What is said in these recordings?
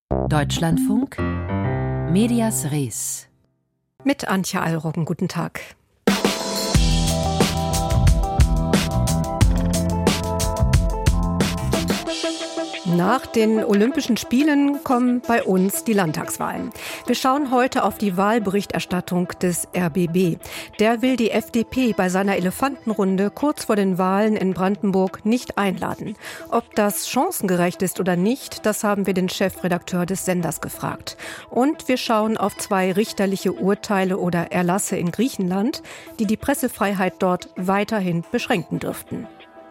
Deutschlandfunk Medias Res mit Antje Allroggen. Guten Tag. Nach den Olympischen Spielen kommen bei uns die Landtagswahlen. Wir schauen heute auf die Wahlberichterstattung des RBB. Der will die FDP bei seiner Elefantenrunde kurz vor den Wahlen in Brandenburg nicht einladen. Ob das chancengerecht ist oder nicht, das haben wir den Chefredakteur des Senders gefragt. Und wir schauen auf 2 richterliche Urteile oder Erlasse in Griechenland, die die Pressefreiheit dort weiterhin beschränken dürften.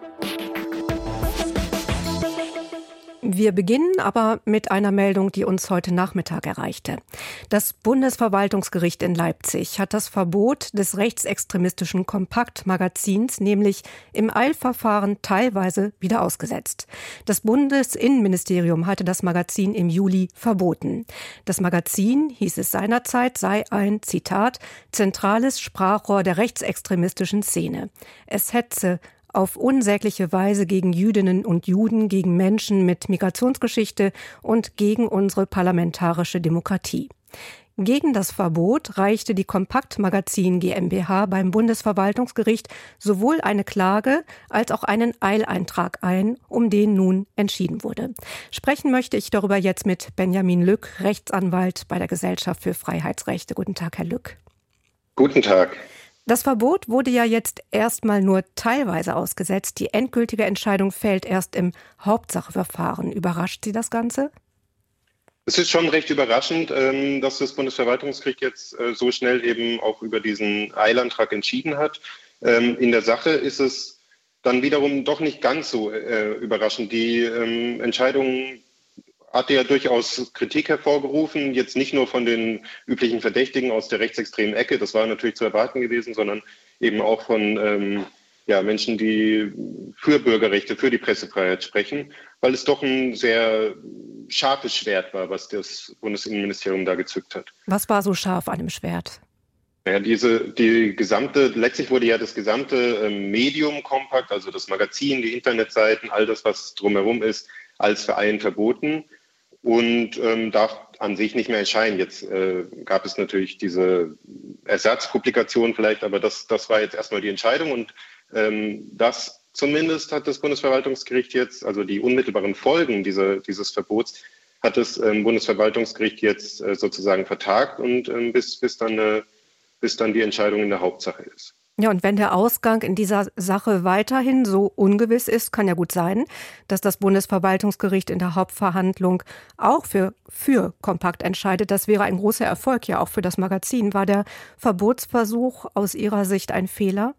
Wir beginnen aber mit einer Meldung, die uns heute Nachmittag erreichte. Das Bundesverwaltungsgericht in Leipzig hat das Verbot des rechtsextremistischen Kompakt-Magazins nämlich im Eilverfahren teilweise wieder ausgesetzt. Das Bundesinnenministerium hatte das Magazin im Juli verboten. Das Magazin, hieß es seinerzeit, sei ein, Zitat, zentrales Sprachrohr der rechtsextremistischen Szene. Es hetze auf unsägliche Weise gegen Jüdinnen und Juden, gegen Menschen mit Migrationsgeschichte und gegen unsere parlamentarische Demokratie. Gegen das Verbot reichte die Kompakt-Magazin GmbH beim Bundesverwaltungsgericht sowohl eine Klage als auch einen Eileintrag ein, um den nun entschieden wurde. Sprechen möchte ich darüber jetzt mit Benjamin Lück, Rechtsanwalt bei der Gesellschaft für Freiheitsrechte. Guten Tag, Herr Lück. Guten Tag. Das Verbot wurde ja jetzt erstmal nur teilweise ausgesetzt. Die endgültige Entscheidung fällt erst im Hauptsacheverfahren. Überrascht Sie das Ganze? Es ist schon recht überraschend, dass das Bundesverwaltungsgericht jetzt so schnell eben auch über diesen Eilantrag entschieden hat. In der Sache ist es dann wiederum doch nicht ganz so überraschend. Die Entscheidung hatte ja durchaus Kritik hervorgerufen, jetzt nicht nur von den üblichen Verdächtigen aus der rechtsextremen Ecke, das war natürlich zu erwarten gewesen, sondern eben auch von Menschen, die für Bürgerrechte, für die Pressefreiheit sprechen, weil es doch ein sehr scharfes Schwert war, was das Bundesinnenministerium da gezückt hat. Was war so scharf an dem Schwert? Ja, letztlich wurde ja das gesamte Medium kompakt, also das Magazin, die Internetseiten, all das, was drumherum ist, als Verein verboten und darf an sich nicht mehr erscheinen. Jetzt gab es natürlich diese Ersatzpublikation vielleicht, aber das war jetzt erstmal die Entscheidung und das zumindest hat das Bundesverwaltungsgericht jetzt, also die unmittelbaren Folgen dieses Verbots, hat das Bundesverwaltungsgericht jetzt sozusagen vertagt und bis dann die Entscheidung in der Hauptsache ist. Ja, und wenn der Ausgang in dieser Sache weiterhin so ungewiss ist, kann ja gut sein, dass das Bundesverwaltungsgericht in der Hauptverhandlung auch für kompakt entscheidet. Das wäre ein großer Erfolg ja auch für das Magazin. War der Verbotsversuch aus Ihrer Sicht ein Fehler?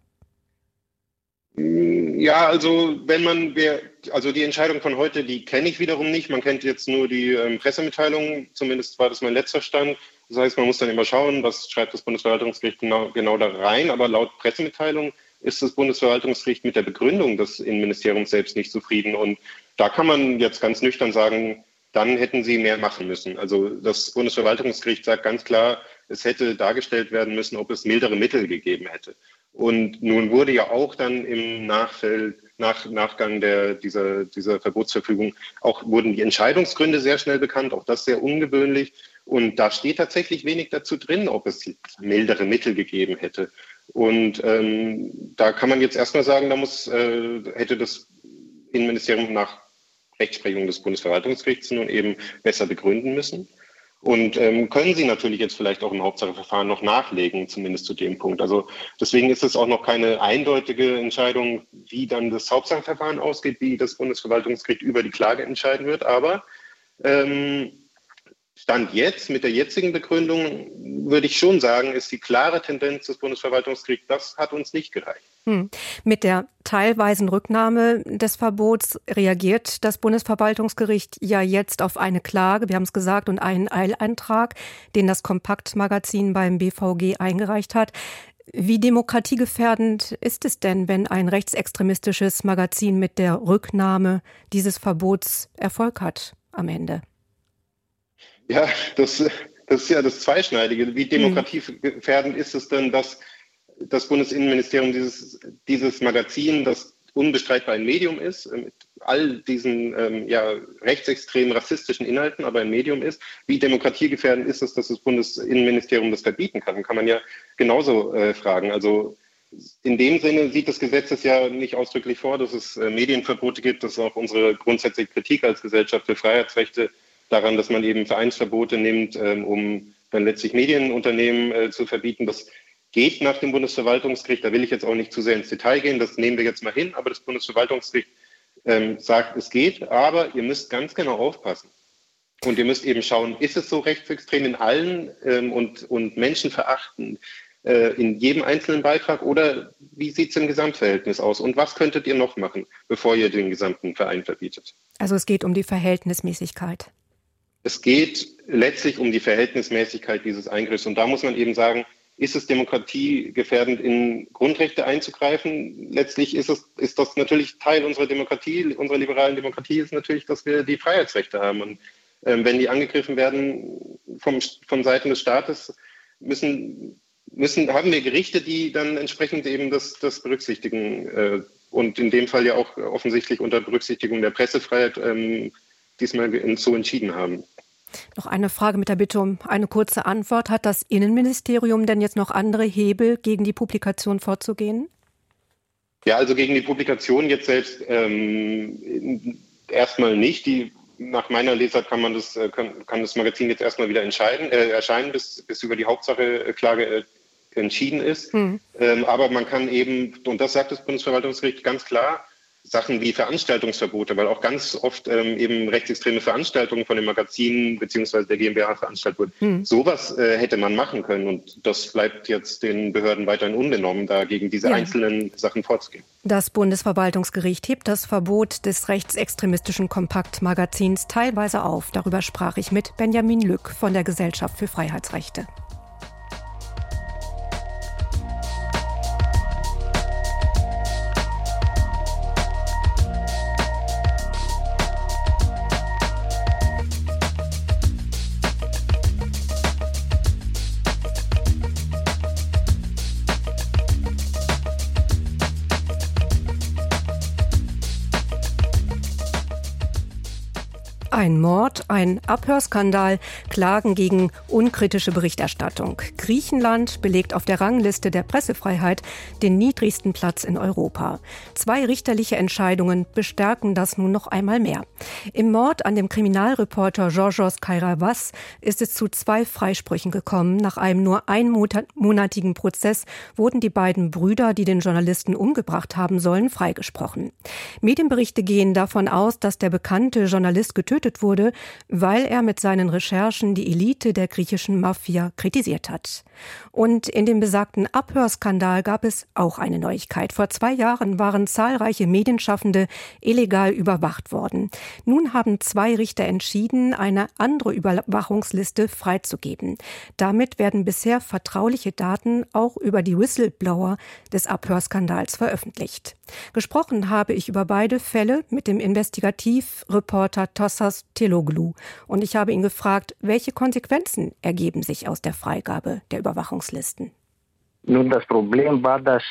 Ja, also die Entscheidung von heute, die kenne ich wiederum nicht. Man kennt jetzt nur die Pressemitteilung, zumindest war das mein letzter Stand. Das heißt, man muss dann immer schauen, was schreibt das Bundesverwaltungsgericht genau da rein. Aber laut Pressemitteilung ist das Bundesverwaltungsgericht mit der Begründung des Innenministeriums selbst nicht zufrieden. Und da kann man jetzt ganz nüchtern sagen, dann hätten sie mehr machen müssen. Also das Bundesverwaltungsgericht sagt ganz klar, es hätte dargestellt werden müssen, ob es mildere Mittel gegeben hätte. Und nun wurde ja auch dann im Nachgang dieser Verbotsverfügung wurden die Entscheidungsgründe sehr schnell bekannt, auch das sehr ungewöhnlich. Und da steht tatsächlich wenig dazu drin, ob es mildere Mittel gegeben hätte. Und da kann man jetzt erstmal sagen, hätte das Innenministerium nach Rechtsprechung des Bundesverwaltungsgerichts nun eben besser begründen müssen. Und können Sie natürlich jetzt vielleicht auch im Hauptsacheverfahren noch nachlegen, zumindest zu dem Punkt. Also deswegen ist es auch noch keine eindeutige Entscheidung, wie dann das Hauptsacheverfahren ausgeht, wie das Bundesverwaltungsgericht über die Klage entscheiden wird. Aber Stand jetzt, mit der jetzigen Begründung, würde ich schon sagen, ist die klare Tendenz des Bundesverwaltungsgerichts, das hat uns nicht gereicht. Mit der teilweisen Rücknahme des Verbots reagiert das Bundesverwaltungsgericht ja jetzt auf eine Klage, wir haben es gesagt, und einen Eileintrag, den das Kompakt-Magazin beim BVG eingereicht hat. Wie demokratiegefährdend ist es denn, wenn ein rechtsextremistisches Magazin mit der Rücknahme dieses Verbots Erfolg hat am Ende? Ja, das ist ja das Zweischneidige. Wie demokratiegefährdend ist es denn, dass das Bundesinnenministerium dieses Magazin, das unbestreitbar ein Medium ist, mit all diesen rechtsextremen, rassistischen Inhalten, aber ein Medium ist. Wie demokratiegefährdend ist es, dass das Bundesinnenministerium das verbieten kann? Kann man ja genauso fragen. Also in dem Sinne sieht das Gesetz es ja nicht ausdrücklich vor, dass es Medienverbote gibt. Das ist auch unsere grundsätzliche Kritik als Gesellschaft für Freiheitsrechte daran, dass man eben Vereinsverbote nimmt, um dann letztlich Medienunternehmen zu verbieten. Das geht nach dem Bundesverwaltungsgericht. Da will ich jetzt auch nicht zu sehr ins Detail gehen. Das nehmen wir jetzt mal hin. Aber das Bundesverwaltungsgericht sagt, es geht. Aber ihr müsst ganz genau aufpassen. Und ihr müsst eben schauen, ist es so rechtsextrem in allen und menschenverachtend in jedem einzelnen Beitrag oder wie sieht es im Gesamtverhältnis aus? Und was könntet ihr noch machen, bevor ihr den gesamten Verein verbietet? Also es geht um die Verhältnismäßigkeit. Es geht letztlich um die Verhältnismäßigkeit dieses Eingriffs. Und da muss man eben sagen, ist es demokratiegefährdend, in Grundrechte einzugreifen? Letztlich ist das natürlich Teil unserer Demokratie, unserer liberalen Demokratie ist natürlich, dass wir die Freiheitsrechte haben. Und wenn die angegriffen werden von Seiten des Staates, haben wir Gerichte, die dann entsprechend eben das berücksichtigen und in dem Fall ja auch offensichtlich unter Berücksichtigung der Pressefreiheit diesmal so entschieden haben. Noch eine Frage mit der Bitte um eine kurze Antwort. Hat das Innenministerium denn jetzt noch andere Hebel, gegen die Publikation vorzugehen? Ja, also gegen die Publikation jetzt selbst erstmal nicht. Nach meiner Lesart kann das Magazin jetzt erstmal wieder erscheinen, bis über die Hauptsache-Klage entschieden ist. Aber man kann eben, und das sagt das Bundesverwaltungsgericht ganz klar, Sachen wie Veranstaltungsverbote, weil auch ganz oft eben rechtsextreme Veranstaltungen von den Magazinen bzw. der GmbH veranstaltet wurden. Sowas hätte man machen können und das bleibt jetzt den Behörden weiterhin unbenommen, da gegen diese einzelnen Sachen vorzugehen. Das Bundesverwaltungsgericht hebt das Verbot des rechtsextremistischen Kompakt-Magazins teilweise auf. Darüber sprach ich mit Benjamin Lück von der Gesellschaft für Freiheitsrechte. Ein Mord, ein Abhörskandal, Klagen gegen unkritische Berichterstattung. Griechenland belegt auf der Rangliste der Pressefreiheit den niedrigsten Platz in Europa. 2 richterliche Entscheidungen bestärken das nun noch einmal mehr. Im Mord an dem Kriminalreporter Georgios Kairavas ist es zu 2 Freisprüchen gekommen. Nach einem nur einmonatigen Prozess wurden die beiden Brüder, die den Journalisten umgebracht haben sollen, freigesprochen. Medienberichte gehen davon aus, dass der bekannte Journalist getötet wurde, weil er mit seinen Recherchen die Elite der griechischen Mafia kritisiert hat. Und in dem besagten Abhörskandal gab es auch eine Neuigkeit. Vor 2 Jahren waren zahlreiche Medienschaffende illegal überwacht worden. Nun haben 2 Richter entschieden, eine andere Überwachungsliste freizugeben. Damit werden bisher vertrauliche Daten auch über die Whistleblower des Abhörskandals veröffentlicht. Gesprochen habe ich über beide Fälle mit dem Investigativreporter Tossas Teloglu. Und ich habe ihn gefragt, welche Konsequenzen ergeben sich aus der Freigabe der Überwachungslisten? Nun, das Problem war, dass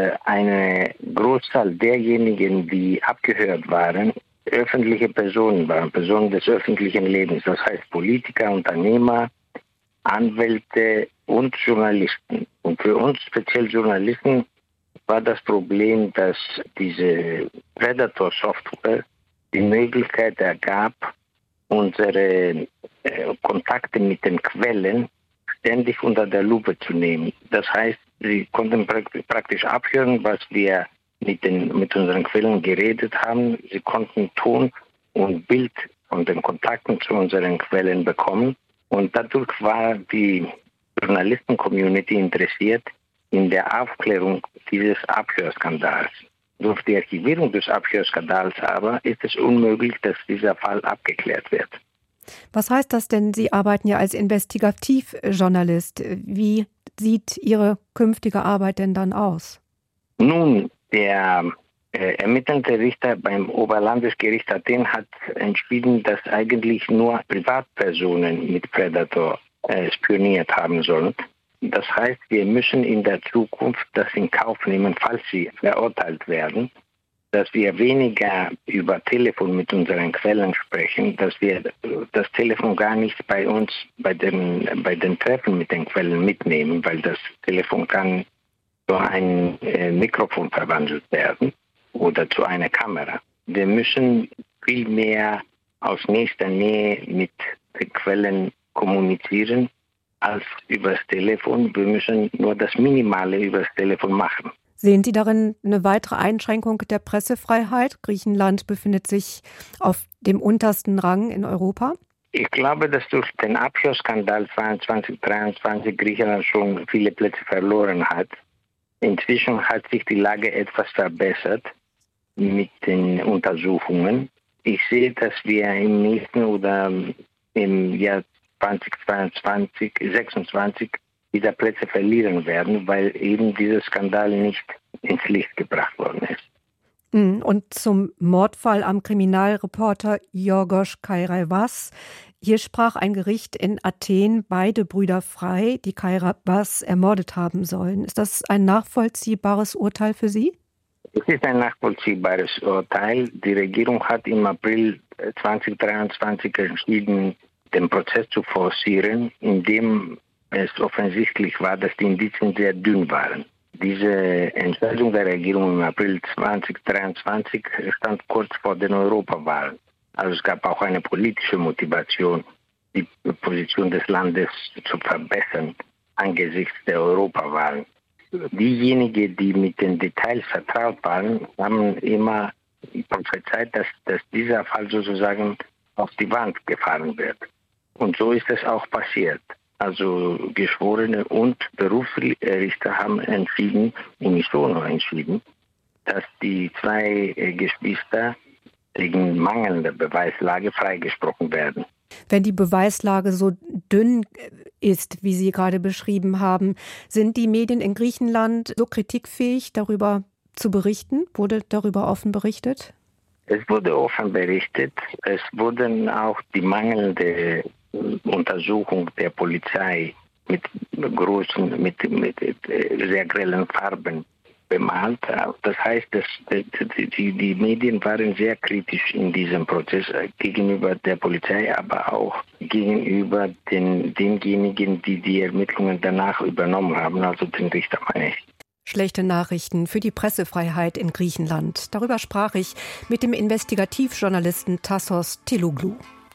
eine Großzahl derjenigen, die abgehört waren, öffentliche Personen waren, Personen des öffentlichen Lebens. Das heißt Politiker, Unternehmer, Anwälte und Journalisten. Und für uns, speziell Journalisten, war das Problem, dass diese Predator-Software die Möglichkeit ergab, unsere Kontakte mit den Quellen ständig unter der Lupe zu nehmen. Das heißt, sie konnten praktisch abhören, was wir mit unseren Quellen geredet haben. Sie konnten Ton und Bild von den Kontakten zu unseren Quellen bekommen. Und dadurch war die Journalisten-Community interessiert in der Aufklärung dieses Abhörskandals. Durch die Archivierung des Abhörskandals aber ist es unmöglich, dass dieser Fall abgeklärt wird. Was heißt das denn? Sie arbeiten ja als Investigativjournalist. Wie sieht Ihre künftige Arbeit denn dann aus? Nun, der ermittelnde Richter beim Oberlandesgericht Athen hat entschieden, dass eigentlich nur Privatpersonen mit Predator spioniert haben sollen. Das heißt, wir müssen in der Zukunft das in Kauf nehmen, falls sie verurteilt werden. dass wir weniger über Telefon mit unseren Quellen sprechen, dass wir das Telefon gar nicht bei uns bei den Treffen mit den Quellen mitnehmen, weil das Telefon kann zu einem Mikrofon verwandelt werden oder zu einer Kamera. Wir müssen viel mehr aus nächster Nähe mit den Quellen kommunizieren als übers Telefon. Wir müssen nur das Minimale übers Telefon machen. Sehen Sie darin eine weitere Einschränkung der Pressefreiheit? Griechenland befindet sich auf dem untersten Rang in Europa. Ich glaube, dass durch den Abhörskandal 2022 Griechenland schon viele Plätze verloren hat. Inzwischen hat sich die Lage etwas verbessert mit den Untersuchungen. Ich sehe, dass wir im nächsten oder im Jahr 2026 wieder Plätze verlieren werden, weil eben dieser Skandal nicht ins Licht gebracht worden ist. Und zum Mordfall am Kriminalreporter Yorgos Kairavas. Hier sprach ein Gericht in Athen beide Brüder frei, die Kairavas ermordet haben sollen. Ist das ein nachvollziehbares Urteil für Sie? Es ist ein nachvollziehbares Urteil. Die Regierung hat im April 2023 entschieden, den Prozess zu forcieren, indem es offensichtlich war, dass die Indizien sehr dünn waren. Diese Entscheidung der Regierung im April 2023 stand kurz vor den Europawahlen. Also es gab auch eine politische Motivation, die Position des Landes zu verbessern angesichts der Europawahlen. Diejenigen, die mit den Details vertraut waren, haben immer prophezeit, dass dieser Fall sozusagen auf die Wand gefahren wird. Und so ist es auch passiert. Also Geschworene und Berufsrichter haben entschieden, unisono entschieden, dass die zwei Geschwister wegen mangelnder Beweislage freigesprochen werden. Wenn die Beweislage so dünn ist, wie Sie gerade beschrieben haben, sind die Medien in Griechenland so kritikfähig, darüber zu berichten? Wurde darüber offen berichtet? Es wurde offen berichtet. Es wurden auch die mangelnde Untersuchung der Polizei mit sehr grellen Farben bemalt. Das heißt, dass die Medien waren sehr kritisch in diesem Prozess gegenüber der Polizei, aber auch gegenüber denjenigen, die die Ermittlungen danach übernommen haben, also den Richter meine ich. Schlechte Nachrichten für die Pressefreiheit in Griechenland. Darüber sprach ich mit dem Investigativjournalisten Tassos Telouglou.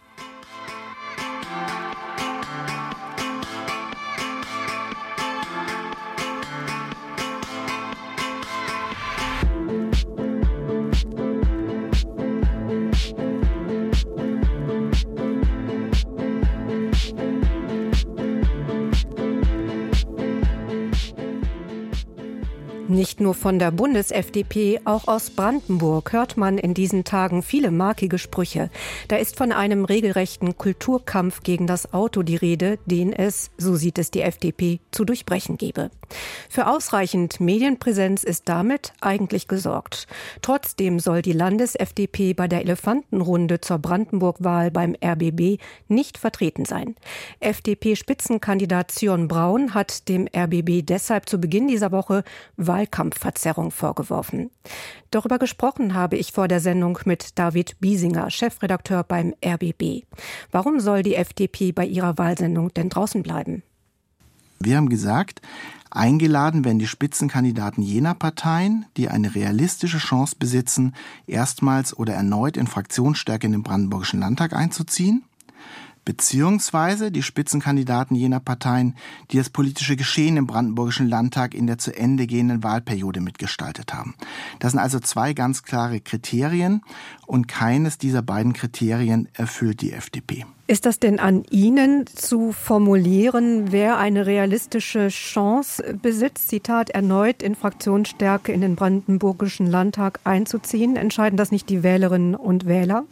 Nicht nur von der Bundes-FDP, auch aus Brandenburg hört man in diesen Tagen viele markige Sprüche. Da ist von einem regelrechten Kulturkampf gegen das Auto die Rede, den es, so sieht es die FDP, zu durchbrechen gebe. Für ausreichend Medienpräsenz ist damit eigentlich gesorgt. Trotzdem soll die Landes-FDP bei der Elefantenrunde zur Brandenburg-Wahl beim RBB nicht vertreten sein. FDP-Spitzenkandidat Zion Braun hat dem RBB deshalb zu Beginn dieser Woche Wahlkampfverzerrung vorgeworfen. Darüber gesprochen habe ich vor der Sendung mit David Biesinger, Chefredakteur beim RBB. Warum soll die FDP bei ihrer Wahlsendung denn draußen bleiben? Wir haben gesagt, eingeladen werden die Spitzenkandidaten jener Parteien, die eine realistische Chance besitzen, erstmals oder erneut in Fraktionsstärke in den Brandenburgischen Landtag einzuziehen, beziehungsweise die Spitzenkandidaten jener Parteien, die das politische Geschehen im Brandenburgischen Landtag in der zu Ende gehenden Wahlperiode mitgestaltet haben. Das sind also zwei ganz klare Kriterien und keines dieser beiden Kriterien erfüllt die FDP. Ist das denn an Ihnen zu formulieren, wer eine realistische Chance besitzt, Zitat, erneut in Fraktionsstärke in den Brandenburgischen Landtag einzuziehen? Entscheiden das nicht die Wählerinnen und Wähler?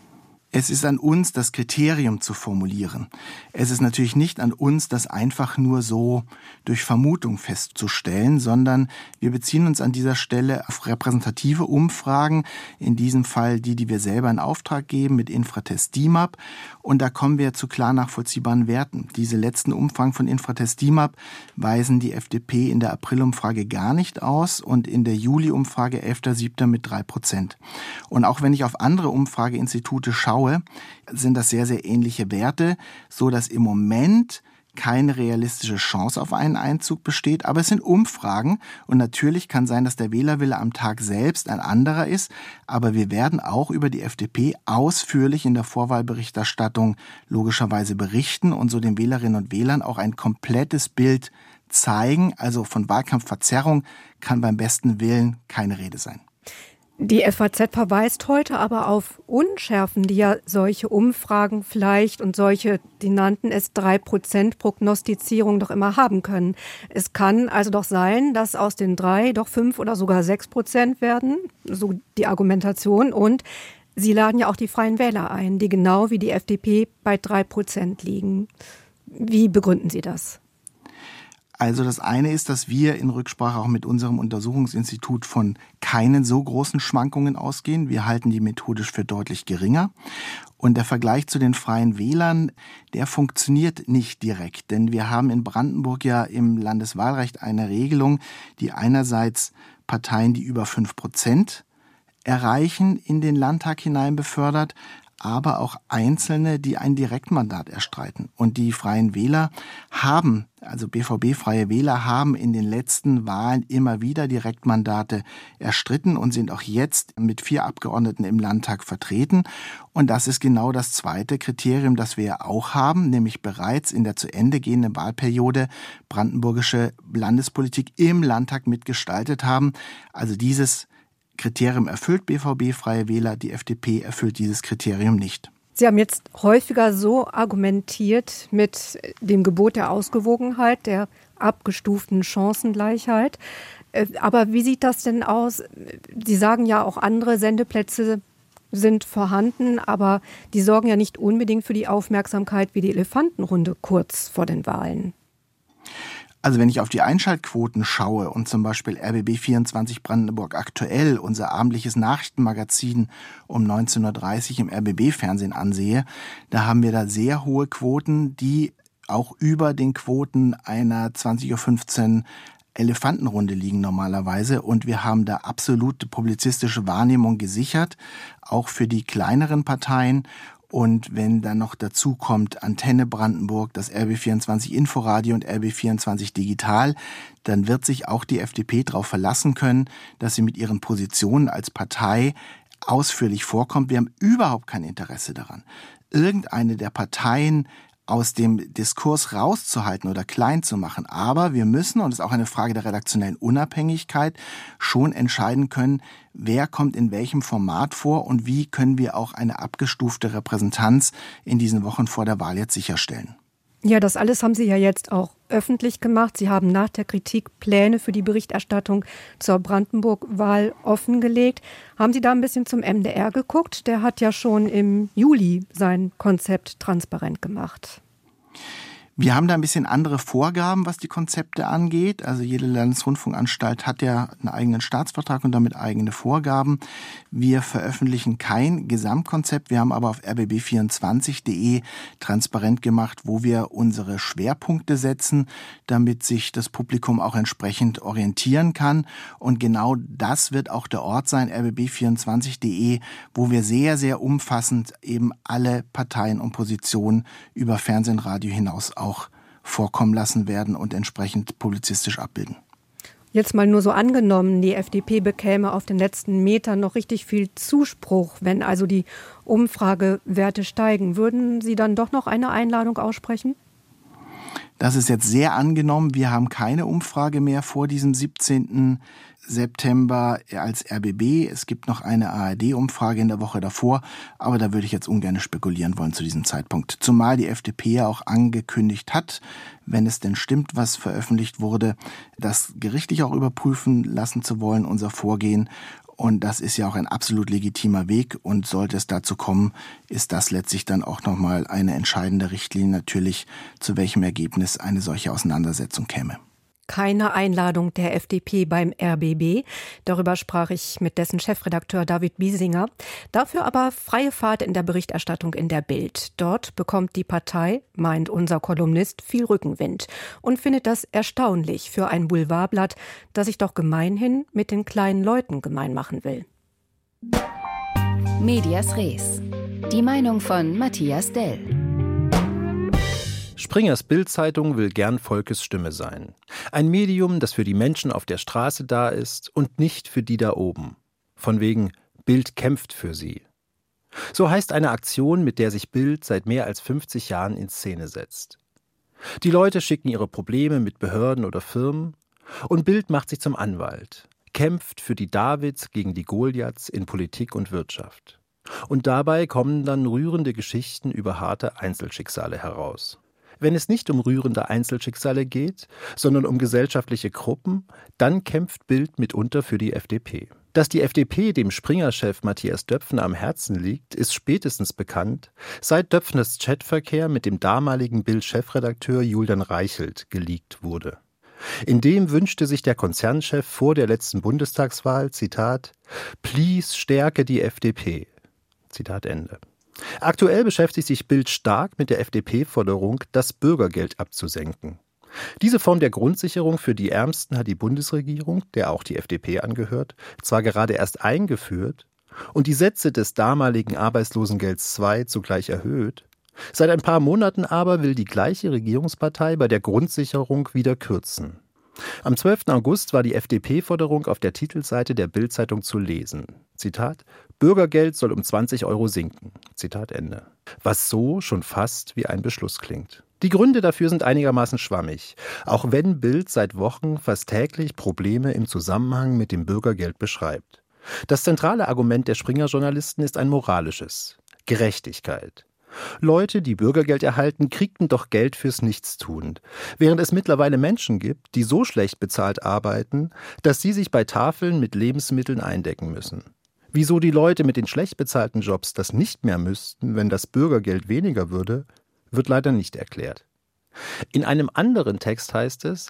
Es ist an uns, das Kriterium zu formulieren. Es ist natürlich nicht an uns, das einfach nur so durch Vermutung festzustellen, sondern wir beziehen uns an dieser Stelle auf repräsentative Umfragen, in diesem Fall die wir selber in Auftrag geben mit Infratest DIMAP. Und da kommen wir zu klar nachvollziehbaren Werten. Diese letzten Umfragen von Infratest DIMAP weisen die FDP in der Aprilumfrage gar nicht aus und in der Juli-Umfrage 11.07. mit 3%. Und auch wenn ich auf andere Umfrageinstitute schaue, sind das sehr, sehr ähnliche Werte, so dass im Moment keine realistische Chance auf einen Einzug besteht. Aber es sind Umfragen und natürlich kann sein, dass der Wählerwille am Tag selbst ein anderer ist. Aber wir werden auch über die FDP ausführlich in der Vorwahlberichterstattung logischerweise berichten und so den Wählerinnen und Wählern auch ein komplettes Bild zeigen. Also von Wahlkampfverzerrung kann beim besten Willen keine Rede sein. Die FAZ verweist heute aber auf Unschärfen, die ja solche Umfragen vielleicht und solche, die nannten es 3% Prognostizierung doch immer haben können. Es kann also doch sein, dass aus den 3 doch 5 oder sogar 6% werden, so die Argumentation. Und Sie laden ja auch die Freien Wähler ein, die genau wie die FDP bei 3% liegen. Wie begründen Sie das? Also das eine ist, dass wir in Rücksprache auch mit unserem Untersuchungsinstitut von keinen so großen Schwankungen ausgehen. Wir halten die methodisch für deutlich geringer. Und der Vergleich zu den Freien Wählern, der funktioniert nicht direkt. Denn wir haben in Brandenburg ja im Landeswahlrecht eine Regelung, die einerseits Parteien, die über 5% erreichen, in den Landtag hinein befördert, aber auch Einzelne, die ein Direktmandat erstreiten. Und die Freien Wähler haben, also BVB-Freie Wähler, haben in den letzten Wahlen immer wieder Direktmandate erstritten und sind auch jetzt mit 4 Abgeordneten im Landtag vertreten. Und das ist genau das zweite Kriterium, das wir ja auch haben, nämlich bereits in der zu Ende gehenden Wahlperiode brandenburgische Landespolitik im Landtag mitgestaltet haben. Also dieses Kriterium erfüllt BVB Freie Wähler, die FDP erfüllt dieses Kriterium nicht. Sie haben jetzt häufiger so argumentiert mit dem Gebot der Ausgewogenheit, der abgestuften Chancengleichheit. Aber wie sieht das denn aus? Sie sagen ja, auch andere Sendeplätze sind vorhanden, aber die sorgen ja nicht unbedingt für die Aufmerksamkeit wie die Elefantenrunde kurz vor den Wahlen. Also wenn ich auf die Einschaltquoten schaue und zum Beispiel RBB24 Brandenburg aktuell, unser abendliches Nachrichtenmagazin um 19.30 Uhr im RBB-Fernsehen ansehe, da haben wir sehr hohe Quoten, die auch über den Quoten einer 20.15 Uhr Elefantenrunde liegen normalerweise. Und wir haben da absolute publizistische Wahrnehmung gesichert, auch für die kleineren Parteien. Und wenn dann noch dazu kommt Antenne Brandenburg, das RB24 Inforadio und RB24 Digital, dann wird sich auch die FDP darauf verlassen können, dass sie mit ihren Positionen als Partei ausführlich vorkommt. Wir haben überhaupt kein Interesse daran, irgendeine der Parteien aus dem Diskurs rauszuhalten oder klein zu machen. Aber wir müssen, und das ist auch eine Frage der redaktionellen Unabhängigkeit, schon entscheiden können, wer kommt in welchem Format vor und wie können wir auch eine abgestufte Repräsentanz in diesen Wochen vor der Wahl jetzt sicherstellen. Ja, das alles haben Sie ja jetzt auch öffentlich gemacht. Sie haben nach der Kritik Pläne für die Berichterstattung zur Brandenburg-Wahl offengelegt. Haben Sie da ein bisschen zum MDR geguckt? Der hat ja schon im Juli sein Konzept transparent gemacht. Wir haben da ein bisschen andere Vorgaben, was die Konzepte angeht. Also jede Landesrundfunkanstalt hat ja einen eigenen Staatsvertrag und damit eigene Vorgaben. Wir veröffentlichen kein Gesamtkonzept. Wir haben aber auf rbb24.de transparent gemacht, wo wir unsere Schwerpunkte setzen, damit sich das Publikum auch entsprechend orientieren kann. Und genau das wird auch der Ort sein, rbb24.de, wo wir sehr, sehr umfassend eben alle Parteien und Positionen über Fernsehen, Radio hinaus auch vorkommen lassen werden und entsprechend publizistisch abbilden. Jetzt mal nur so angenommen, die FDP bekäme auf den letzten Metern noch richtig viel Zuspruch, wenn also die Umfragewerte steigen. Würden Sie dann doch noch eine Einladung aussprechen? Das ist jetzt sehr angenommen. Wir haben keine Umfrage mehr vor diesem 17. September als RBB. Es gibt noch eine ARD-Umfrage in der Woche davor, aber da würde ich jetzt ungern spekulieren wollen zu diesem Zeitpunkt. Zumal die FDP ja auch angekündigt hat, wenn es denn stimmt, was veröffentlicht wurde, das gerichtlich auch überprüfen lassen zu wollen, unser Vorgehen. Und das ist ja auch ein absolut legitimer Weg. Und sollte es dazu kommen, ist das letztlich dann auch nochmal eine entscheidende Richtlinie natürlich, zu welchem Ergebnis eine solche Auseinandersetzung käme. Keine Einladung der FDP beim RBB. Darüber sprach ich mit dessen Chefredakteur David Biesinger. Dafür aber freie Fahrt in der Berichterstattung in der Bild. Dort bekommt die Partei, meint unser Kolumnist, viel Rückenwind und findet das erstaunlich für ein Boulevardblatt, das sich doch gemeinhin mit den kleinen Leuten gemein machen will. Medias Res. Die Meinung von Matthias Dell. Springers Bild-Zeitung will gern Volkes Stimme sein. Ein Medium, das für die Menschen auf der Straße da ist und nicht für die da oben. Von wegen Bild kämpft für sie. So heißt eine Aktion, mit der sich Bild seit mehr als 50 Jahren in Szene setzt. Die Leute schicken ihre Probleme mit Behörden oder Firmen und Bild macht sich zum Anwalt, kämpft für die Davids gegen die Goliaths in Politik und Wirtschaft. Und dabei kommen dann rührende Geschichten über harte Einzelschicksale heraus. Wenn es nicht um rührende Einzelschicksale geht, sondern um gesellschaftliche Gruppen, dann kämpft Bild mitunter für die FDP. Dass die FDP dem Springer-Chef Matthias Döpfner am Herzen liegt, ist spätestens bekannt, seit Döpfners Chatverkehr mit dem damaligen Bild-Chefredakteur Julian Reichelt geleakt wurde. In dem wünschte sich der Konzernchef vor der letzten Bundestagswahl, Zitat, »Please stärke die FDP«. Zitat Ende. Aktuell beschäftigt sich Bild stark mit der FDP-Forderung, das Bürgergeld abzusenken. Diese Form der Grundsicherung für die Ärmsten hat die Bundesregierung, der auch die FDP angehört, zwar gerade erst eingeführt und die Sätze des damaligen Arbeitslosengelds II zugleich erhöht, seit ein paar Monaten aber will die gleiche Regierungspartei bei der Grundsicherung wieder kürzen. Am 12. August war die FDP-Forderung auf der Titelseite der Bild-Zeitung zu lesen. Zitat, Bürgergeld soll um 20 € sinken. Zitat Ende. Was so schon fast wie ein Beschluss klingt. Die Gründe dafür sind einigermaßen schwammig, auch wenn Bild seit Wochen fast täglich Probleme im Zusammenhang mit dem Bürgergeld beschreibt. Das zentrale Argument der Springer-Journalisten ist ein moralisches. Gerechtigkeit. Leute, die Bürgergeld erhalten, kriegten doch Geld fürs Nichtstun, während es mittlerweile Menschen gibt, die so schlecht bezahlt arbeiten, dass sie sich bei Tafeln mit Lebensmitteln eindecken müssen. Wieso die Leute mit den schlecht bezahlten Jobs das nicht mehr müssten, wenn das Bürgergeld weniger würde, wird leider nicht erklärt. In einem anderen Text heißt es,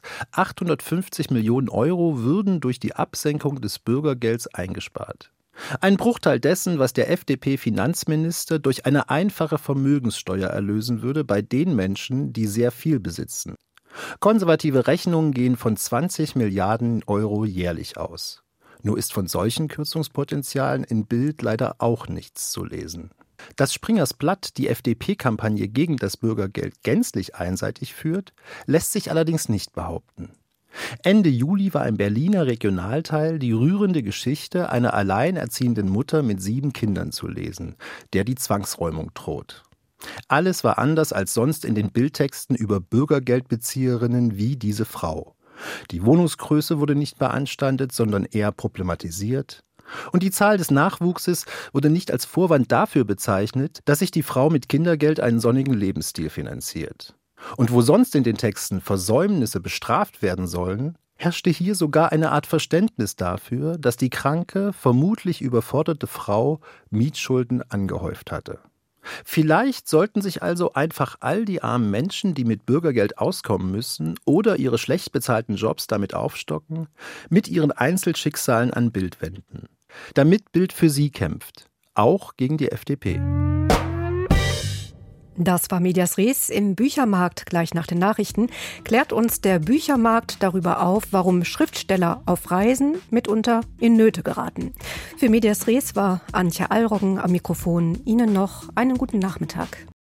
850 Millionen € würden durch die Absenkung des Bürgergelds eingespart. Ein Bruchteil dessen, was der FDP-Finanzminister durch eine einfache Vermögenssteuer erlösen würde bei den Menschen, die sehr viel besitzen. Konservative Rechnungen gehen von 20 Milliarden € jährlich aus. Nur ist von solchen Kürzungspotenzialen in Bild leider auch nichts zu lesen. Dass Springers Blatt die FDP-Kampagne gegen das Bürgergeld gänzlich einseitig führt, lässt sich allerdings nicht behaupten. Ende Juli war im Berliner Regionalteil die rührende Geschichte einer alleinerziehenden Mutter mit 7 Kindern zu lesen, der die Zwangsräumung droht. Alles war anders als sonst in den Bildtexten über Bürgergeldbezieherinnen wie diese Frau. Die Wohnungsgröße wurde nicht beanstandet, sondern eher problematisiert. Und die Zahl des Nachwuchses wurde nicht als Vorwand dafür bezeichnet, dass sich die Frau mit Kindergeld einen sonnigen Lebensstil finanziert. Und wo sonst in den Texten Versäumnisse bestraft werden sollen, herrschte hier sogar eine Art Verständnis dafür, dass die kranke, vermutlich überforderte Frau Mietschulden angehäuft hatte. Vielleicht sollten sich also einfach all die armen Menschen, die mit Bürgergeld auskommen müssen oder ihre schlecht bezahlten Jobs damit aufstocken, mit ihren Einzelschicksalen an Bild wenden, damit Bild für sie kämpft, auch gegen die FDP. Das war Medias Res im Büchermarkt. Gleich nach den Nachrichten klärt uns der Büchermarkt darüber auf, warum Schriftsteller auf Reisen mitunter in Nöte geraten. Für Medias Res war Antje Allroggen am Mikrofon. Ihnen noch einen guten Nachmittag.